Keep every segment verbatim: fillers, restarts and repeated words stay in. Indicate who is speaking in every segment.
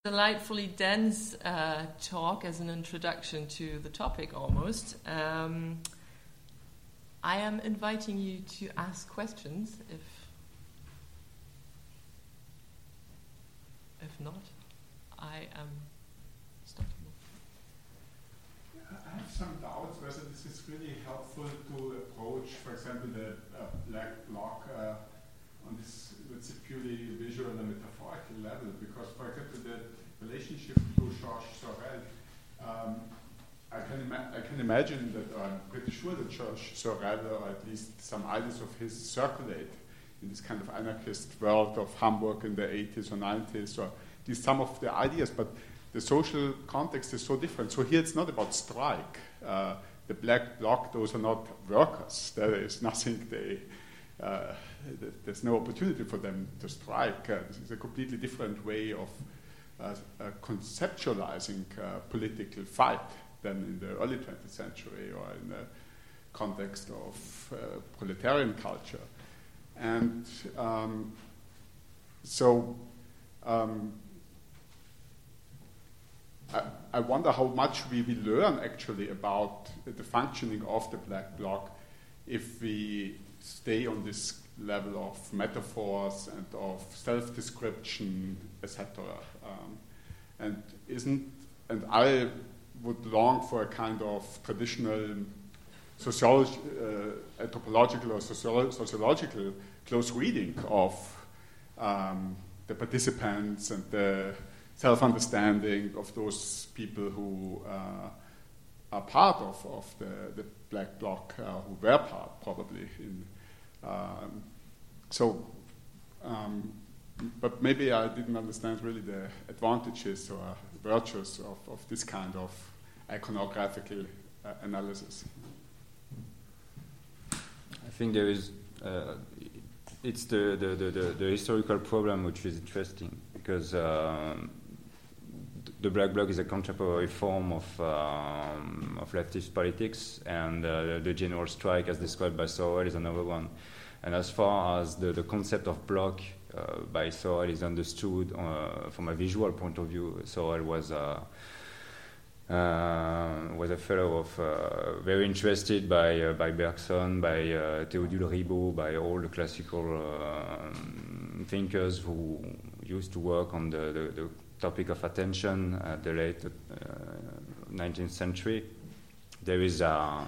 Speaker 1: Delightfully dense uh, talk as an introduction to the topic almost. Um, I am inviting you to ask questions if if not, I am starting.
Speaker 2: I have some doubts whether this is really helpful to approach, for example, the uh, black bloc uh, on this, let's say, purely visual and metaphorical level, because, for example, the relationship to Georges Sorel, um, I can ima- I can imagine that, or I'm pretty sure that Georges Sorel, or at least some ideas of his, circulate in this kind of anarchist world of Hamburg in the eighties or nineties, or these some of the ideas, but the social context is so different. So here it's not about strike. Uh, the black bloc, those are not workers. There is nothing they, uh, there's no opportunity for them to strike. Uh, this is a completely different way of uh, uh, conceptualizing uh, political fight than in the early twentieth century or in the context of uh, proletarian culture. And um, so um, I, I wonder how much we will learn actually about the functioning of the black bloc if we stay on this level of metaphors and of self-description, et cetera. Um, and isn't and I would long for a kind of traditional sociology, uh, anthropological or sociolo- sociological close reading of um, the participants and the self-understanding of those people who uh, are part of, of the, the black bloc, uh, who were part probably. In, um, so, um, but maybe I didn't understand really the advantages or virtues of, of this kind of iconographical uh, analysis.
Speaker 3: I think there is, uh, it's the, the, the, the, the historical problem which is interesting, because um, the black bloc is a contemporary form of, um, of leftist politics, and uh, the general strike, as described by Sorel, is another one. And as far as the, the concept of bloc uh, by Sorel is understood uh, from a visual point of view, Sorel was uh, Uh, was a fellow of uh, very interested by uh, by Bergson, by uh, Théodule Ribot, by all the classical uh, thinkers who used to work on the, the, the topic of attention at the late uh, nineteenth century. There is a,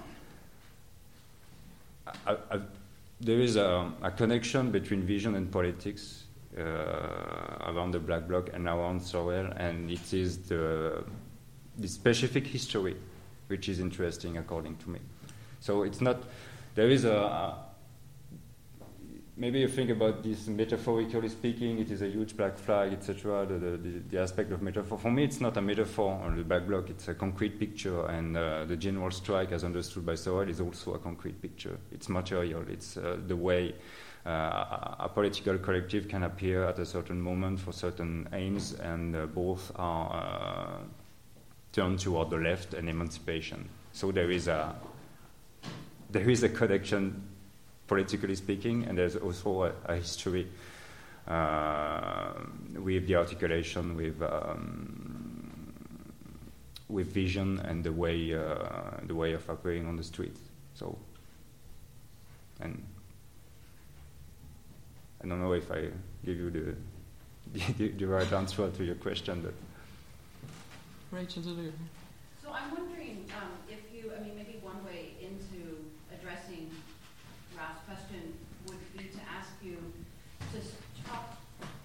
Speaker 3: a, a there is a, a connection between vision and politics uh, around the black bloc and around Sorel, and it is the the specific history, which is interesting according to me. So it's not, there is a, a maybe you think about this metaphorically speaking, it is a huge black flag, et cetera, the, the, the aspect of metaphor. For me, it's not a metaphor on the black bloc, it's a concrete picture, and uh, the general strike, as understood by Sorel, is also a concrete picture. It's material, it's uh, the way uh, a, a political collective can appear at a certain moment for certain aims, and uh, both are uh, turn toward the left and emancipation. So there is a there is a connection, politically speaking, and there's also a, a history uh, with the articulation, with um, with vision and the way uh, the way of appearing on the street. So, and I don't know if I give you the the, the right answer to your question, but.
Speaker 1: Rachel Deleu.
Speaker 4: So I'm wondering um, if you, I mean, maybe one way into addressing Ralph's question would be to ask you to talk,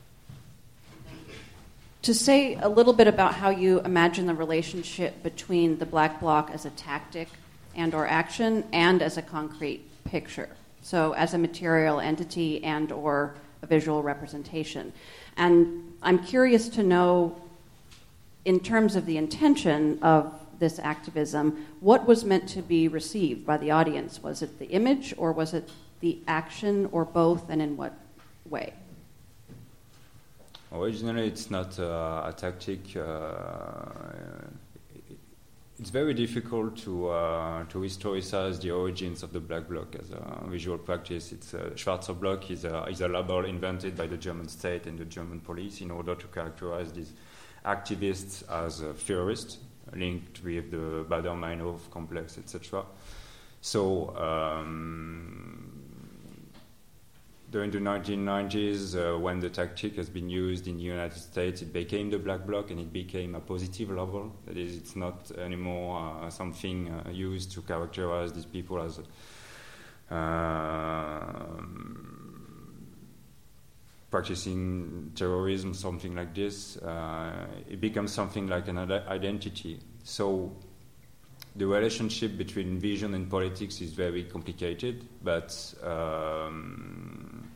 Speaker 4: to say a little bit about how you imagine the relationship between the black bloc as a tactic and or action and as a concrete picture. So as a material entity and or a visual representation. And I'm curious to know, in terms of the intention of this activism, what was meant to be received by the audience? Was it the image, or was it the action, or both, and in what way?
Speaker 3: Originally, it's not uh, a tactic. Uh, it's very difficult to uh, to historicize the origins of the black bloc as a visual practice. It's uh, Schwarzer Block is a, is a label invented by the German state and the German police in order to characterize this activists as uh, theorists linked with the Baader-Meinhof complex, et cetera. So um, during the nineteen nineties, uh, when the tactic has been used in the United States, it became the black bloc and it became a positive label. That is, it's not anymore uh, something uh, used to characterize these people as uh, practicing terrorism, something like this. Uh, it becomes something like an ad- identity. So the relationship between vision and politics is very complicated, but um,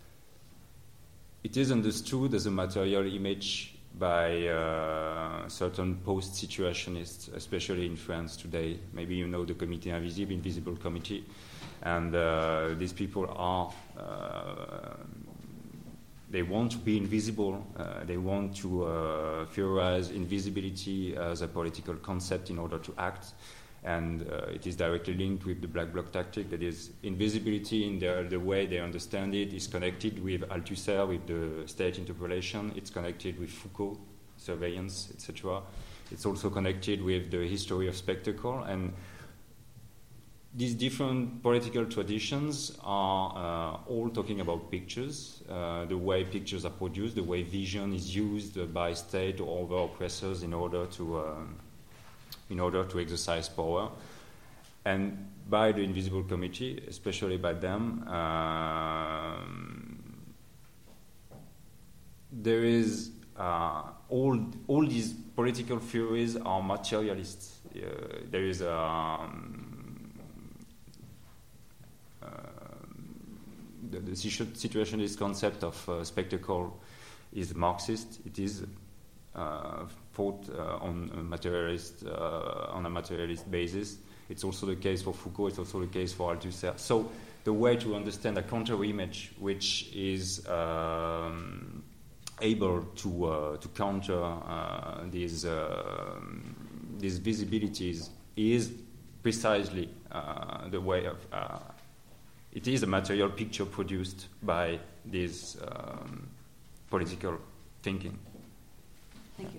Speaker 3: it is understood as a material image by uh, certain post-situationists, especially in France today. Maybe you know the Comité Invisible, Invisible Committee, and uh, these people are, uh, they want to be invisible, uh, they want to uh, theorize invisibility as a political concept in order to act, and uh, it is directly linked with the black bloc tactic. That is, invisibility in the, the way they understand it is connected with Althusser, with the state interpolation. It's connected with Foucault, surveillance, et cetera. It's also connected with the history of spectacle. And these different political traditions are uh, all talking about pictures, uh, the way pictures are produced, the way vision is used by state or other oppressors in order to uh, in order to exercise power. And by the Invisible Committee, especially by them, uh, there is uh, all all these political theories are materialists. Uh, there is a um, The, the situationist concept of uh, spectacle is Marxist. It is uh, fought uh, on a materialist uh, on a materialist basis. It's also the case for Foucault. It's also the case for Althusser. So the way to understand a counter-image which is um, able to uh, to counter uh, these uh, these visibilities is precisely uh, the way of. Uh, It is a material picture produced by this um, political thinking.
Speaker 4: Thank you.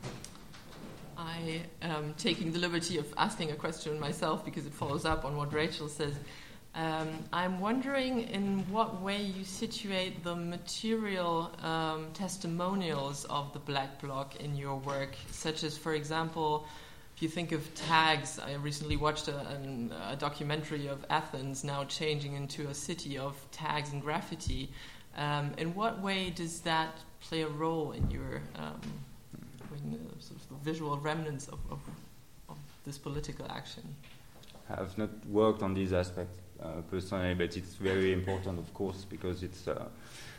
Speaker 1: I am taking the liberty of asking a question myself because it follows up on what Rachel says. Um, I'm wondering in what way you situate the material um, testimonials of the Black Bloc in your work, such as, for example, if you think of tags. I recently watched a, an, a documentary of Athens now changing into a city of tags and graffiti. Um, in what way does that play a role in your um, in the, sort of the visual remnants of, of, of this political action?
Speaker 3: I have not worked on these aspects uh, personally, but it's very important, of course, because it's. Uh,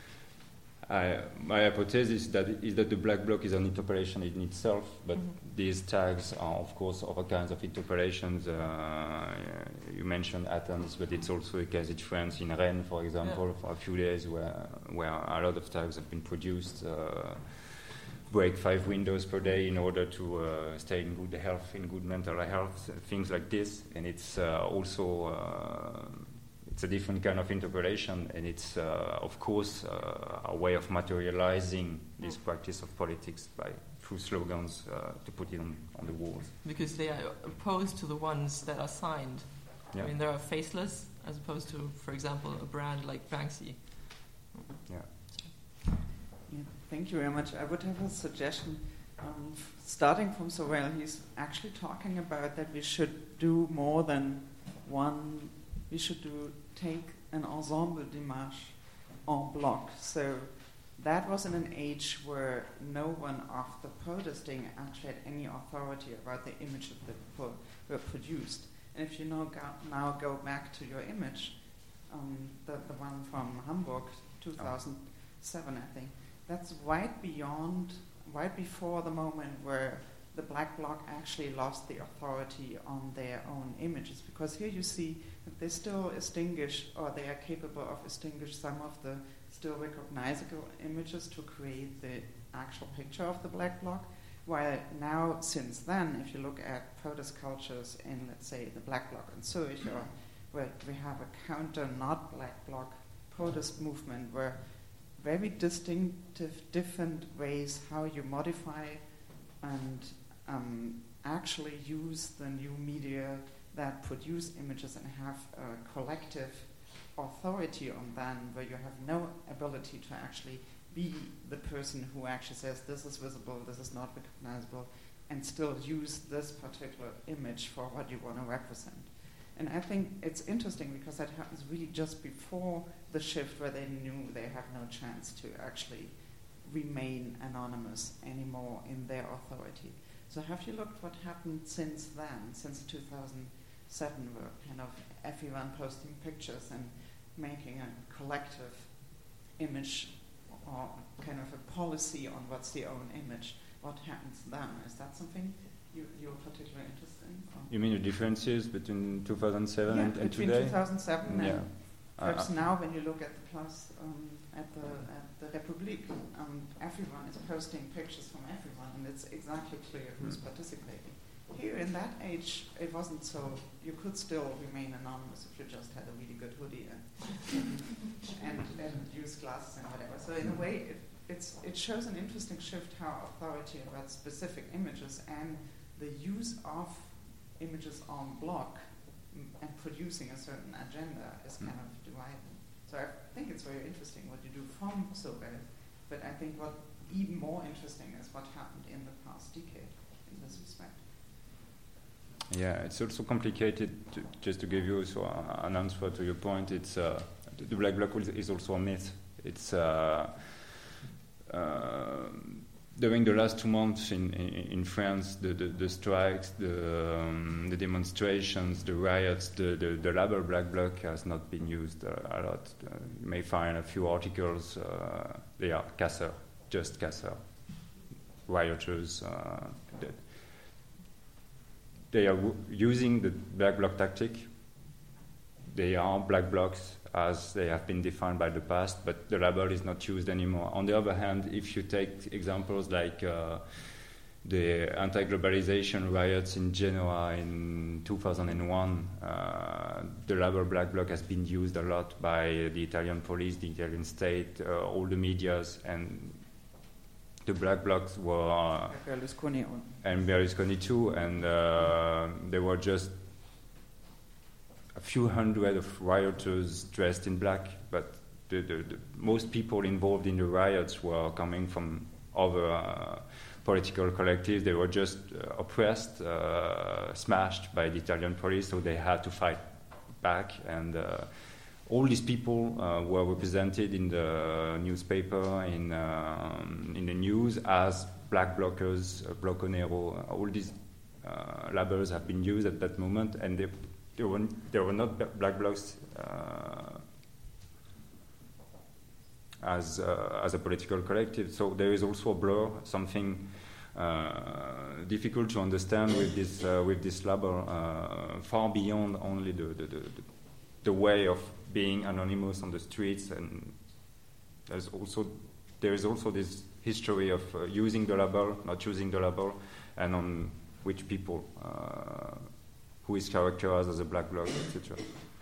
Speaker 3: I, my hypothesis that is that the Black Bloc is an interpolation in itself, but mm-hmm. these tags are, of course, other kinds of interpolations. Uh, you mentioned Athens, but it's also the case in France, in Rennes, for example, yeah. for a few days, where where a lot of tags have been produced. Uh, break five windows per day in order to uh, stay in good health, in good mental health, things like this, and it's uh, also. Uh, It's a different kind of interpolation, and it's, uh, of course, uh, a way of materializing this practice of politics by through slogans uh, to put it on, on the walls.
Speaker 1: Because they are opposed to the ones that are signed. Yeah. I mean, they are faceless, as opposed to, for example, a brand like Banksy.
Speaker 3: Yeah.
Speaker 5: Yeah, thank you very much. I would have a suggestion. Um, f- starting from Sorel, he's actually talking about that we should do more than one. We should do take an ensemble démarche en bloc. So that was in an age where no one after protesting actually had any authority about the images that pro- were produced. And if you now go, now go back to your image, um, the, the one from Hamburg, two thousand seven, I think, that's right beyond, right before the moment where the Black Bloc actually lost the authority on their own images. Because here you see that they still distinguish, or they are capable of distinguish some of the still recognizable images to create the actual picture of the Black Bloc. While now, since then, if you look at protest cultures in, let's say, the Black Bloc in Zurich, or where we have a counter not Black Bloc protest movement where very distinctive, different ways how you modify and um, actually use the new media that produce images and have a collective authority on them, where you have no ability to actually be the person who actually says this is visible, this is not recognizable, and still use this particular image for what you want to represent. And I think it's interesting because that happens really just before the shift, where they knew they have no chance to actually remain anonymous anymore in their authority. So have you looked what happened since then, since two thousand seven, where kind of everyone posting pictures and making a collective image or kind of a policy on what's the own image? What happens then? Is that something you, you're particularly interested in? Or?
Speaker 3: You mean the differences between two thousand seven
Speaker 5: yeah,
Speaker 3: and, and
Speaker 5: between
Speaker 3: today?
Speaker 5: two thousand seven
Speaker 3: yeah.
Speaker 5: and perhaps
Speaker 3: uh,
Speaker 5: now when you look at the plus um, at the at the Republic, um, everyone is posting pictures from everyone, and it's exactly clear who's mm. participating. Here in that age, it wasn't so. You could still remain anonymous if you just had a really good hoodie and and, and use glasses and whatever. So in a way, it, it's it shows an interesting shift how authority about specific images and the use of images en bloc and producing a certain agenda is kind of divided. So I think it's very interesting what you do from Sorel, but I think what even more interesting is what happened in the past decade in this respect.
Speaker 3: Yeah, it's also complicated. To, just to give you also an answer to your point, it's uh, the black bloc is also a myth. It's uh, uh, during the last two months in, in, in France, the, the, the strikes, the, um, the demonstrations, the riots, the, the, the label black bloc has not been used uh, a lot. Uh, you may find a few articles. Uh, they are Casseurs, just Casseurs, rioters. Uh, that they are w- using the black bloc tactic. They are black blocs as they have been defined by the past, but the label is not used anymore. On the other hand, if you take examples like uh, the anti-globalization riots in Genoa in two thousand one, uh, the label black bloc has been used a lot by the Italian police, the Italian state, uh, all the medias, and the black blocs were uh,
Speaker 5: Berlusconi
Speaker 3: and Berlusconi too, and uh, they were just a few hundred of rioters dressed in black, but the, the, the most people involved in the riots were coming from other uh, political collectives. They were just uh, oppressed, uh, smashed by the Italian police, so they had to fight back. And uh, all these people uh, were represented in the newspaper, in uh, in the news as black blockers, uh, Blocco Nero. All these uh, labels have been used at that moment, and they. There were, there were not black blocs uh, as uh, as a political collective. So there is also a blur, something uh, difficult to understand with this uh, with this label, uh, far beyond only the the, the the way of being anonymous on the streets. And there's also there is also this history of uh, using the label, not using the label, and on which people. Uh, who is characterized as a black bloc, et cetera.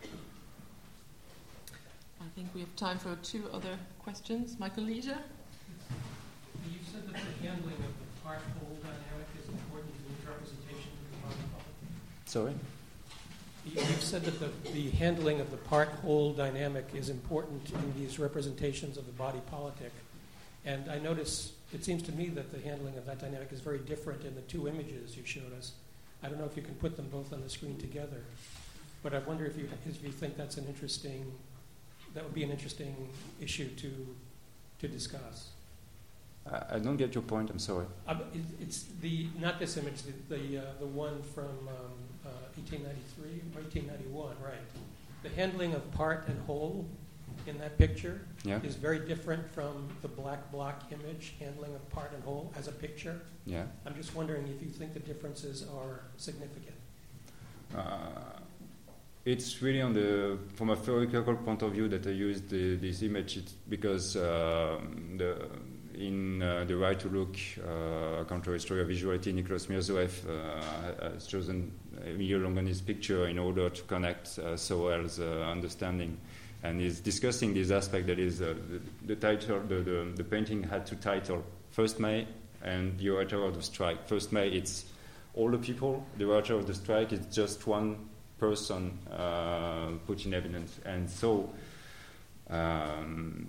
Speaker 1: I think we have time for two other questions. Michael Leisure?
Speaker 6: You said that the handling of the part-whole dynamic is important in the representation of the body politic.
Speaker 3: Sorry?
Speaker 6: You've said that the, the handling of the part-whole dynamic is important in these representations of the body politic. And I notice, it seems to me that the handling of that dynamic is very different in the two images you showed us. I don't know if you can put them both on the screen together, but I wonder if you if you think that's an interesting, that would be an interesting issue to to discuss.
Speaker 3: I, I don't get your point. I'm sorry.
Speaker 6: Uh, it, it's the not this image, the the, uh, the one from um, uh, eighteen ninety-three or eighteen ninety-one, right? The handling of part and whole in that picture
Speaker 3: yeah.
Speaker 6: is very different from the black block image handling of part and whole as a picture.
Speaker 3: Yeah.
Speaker 6: I'm just wondering if you think the differences are significant.
Speaker 3: Uh, it's really on the from a theoretical point of view that I used the, this image. It's because uh, the in uh, the Right to Look, uh, a counter-history of visuality, Nicholas Mirzoeff uh, has chosen Emilio Longoni's picture in order to connect uh, Sorel's uh, understanding. And he's discussing this aspect that is uh, the, the title, the, the, the painting had two titles, First May and the orator of the strike. First May, it's all the people. The orator of the strike is just one person uh, put in evidence. And so um,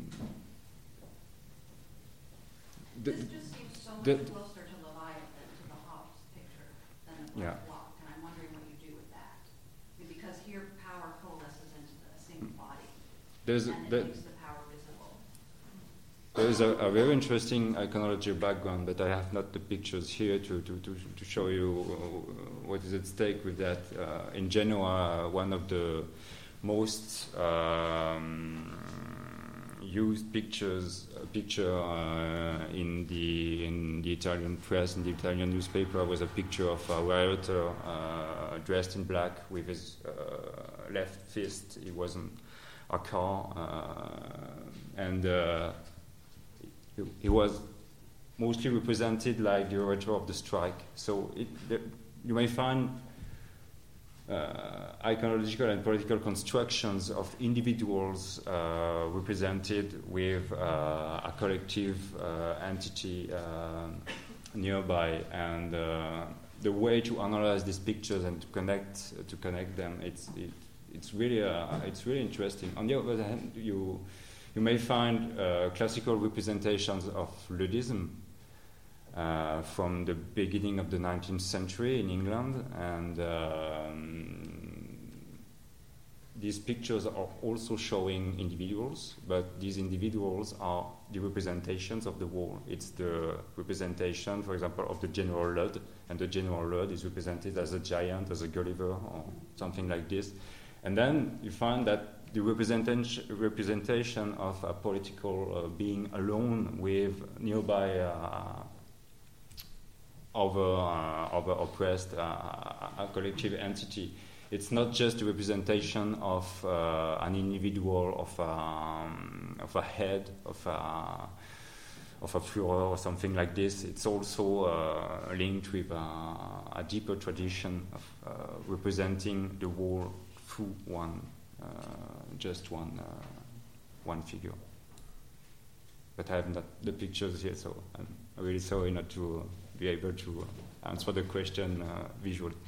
Speaker 3: the,
Speaker 4: this just seems so much
Speaker 3: the,
Speaker 4: closer to Leviathan, to the Hobbes picture, than a black
Speaker 3: yeah.
Speaker 4: block, and I'm wondering what you do with that. I mean, because here power coalesces into a single body,
Speaker 3: there's
Speaker 4: and it
Speaker 3: the,
Speaker 4: makes the power visible.
Speaker 3: There is a, a very interesting iconology background, but I have not the pictures here to, to, to, to show you what is at stake with that. Uh, in Genoa, one of the most um, used pictures, a picture uh, in the in the Italian press, in the Italian newspaper, was a picture of a rioter uh, dressed in black with his uh, left fist. He was in a car, uh, and uh, he, he was mostly represented like the orator of the strike. So it, the, you may find Uh, iconological and political constructions of individuals uh, represented with uh, a collective uh, entity uh, nearby, and uh, the way to analyze these pictures and to connect uh, to connect them, it's it, it's really uh, it's really interesting. On the other hand, you you may find uh, classical representations of Ludism Uh, from the beginning of the nineteenth century in England, and um, these pictures are also showing individuals, but these individuals are the representations of the whole. It's the representation, for example, of the General Lud, and the General Lud is represented as a giant, as a Gulliver, or something like this. And then you find that the representation representation of a political uh, being alone with nearby uh, over uh, over oppressed uh, a collective entity. It's not just a representation of uh, an individual, of um, of a head, of a of a Führer or something like this. It's also uh, linked with uh, a deeper tradition of uh, representing the whole through one, uh, just one uh, one figure. But I have not the pictures here, so I'm really sorry not to be able to answer the question uh, visually.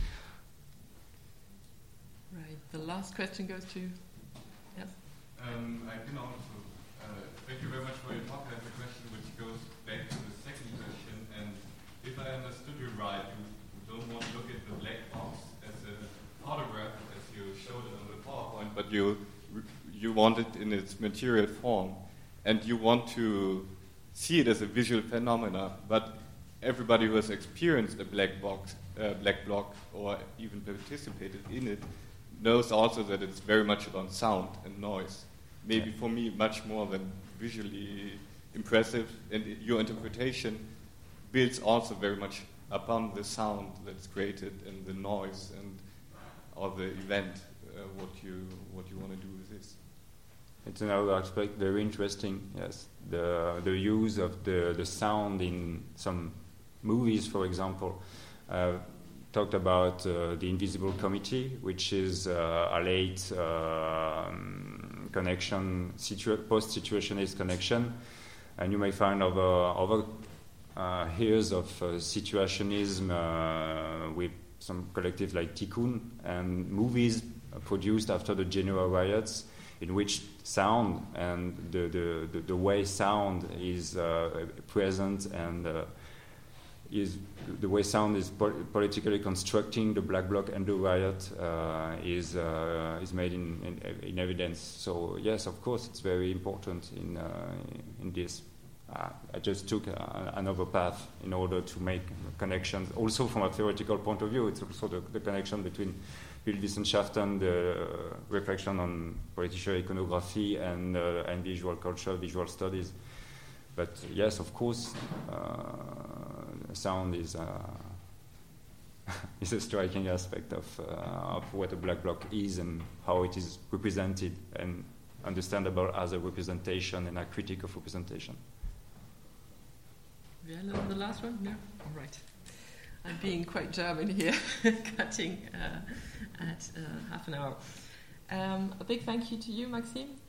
Speaker 1: Right. The last question goes to, yes?
Speaker 7: Um, I can also, uh, thank you very much for your talk. I have a question which goes back to the second question. And if I understood you right, you, you don't want to look at the black box as a photograph, as you showed it on the PowerPoint, but you, you want it in its material form. And you want to see it as a visual phenomena, but everybody who has experienced a black box, uh, black block, or even participated in it, knows also that it's very much about sound and noise. Maybe for me, much more than visually impressive. And your interpretation builds also very much upon the sound that's created and the noise and or the event. Uh, what you what you want to do with this?
Speaker 3: It's another aspect, very interesting. Yes, the the use of the the sound in some movies, for example. Uh, talked about uh, the Invisible Committee, which is uh, a late uh, connection, situa- post-situationist connection, and you may find other other uh, years of uh, situationism uh, with some collectives like Tikkun and movies produced after the Genoa riots, in which sound and the, the, the, the way sound is uh, present and uh, is the way sound is po- politically constructing the black bloc and the riot uh, is uh, is made in, in in evidence. So yes, of course, it's very important in uh, in this. Uh, I just took a, another path in order to make connections. Also, from a theoretical point of view, it's also the, the connection between Bildwissenschaften, the uh, reflection on political iconography and uh, and visual culture, visual studies. But yes, of course, uh, sound is uh, is a striking aspect of uh, of what a black bloc is and how it is represented and understandable as a representation and a critique of representation.
Speaker 1: Yeah, the last one? No? All right. I'm being quite German here, cutting uh, at uh, half an hour. Um, a big thank you to you, Maxime.